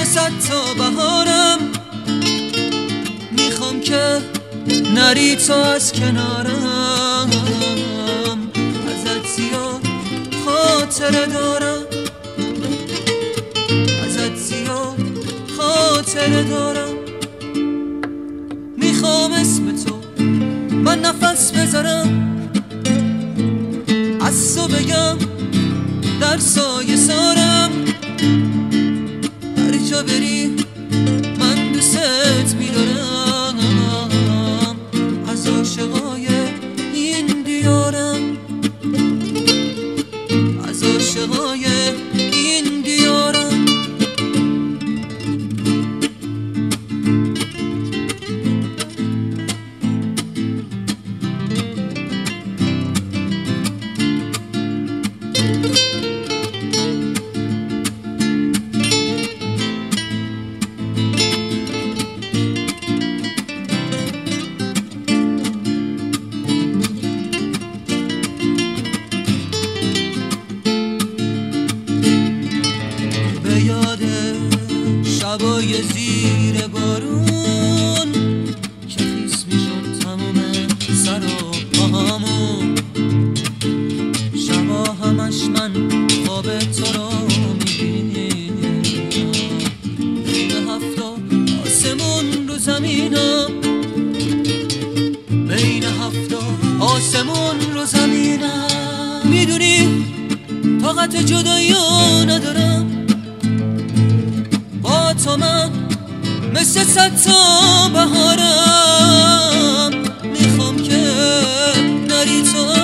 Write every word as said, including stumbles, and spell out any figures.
صد تا بهارم، میخوام که نری تو از کنارم، ازت زیاد خاطره دارم، ازت زیاد خاطره دارم. میخوام اسم تو من نفس بذارم، از تو بگم در سایه سارم، هر جا بری من دوست میدارم، از عاشقای این دیارم، از عاشقای این دیارم. یاد شبای زیر بارون که خیس میشد تموم سر و پاهامون، شبا همش من خواب تو رو میبینم، بین هفتا آسمون رو زمینم، بین هفتا آسمون رو زمینم. میدونی طاقت جدایی ندارم، با تو من مثل صد تا بهارم، میخوام که نری تو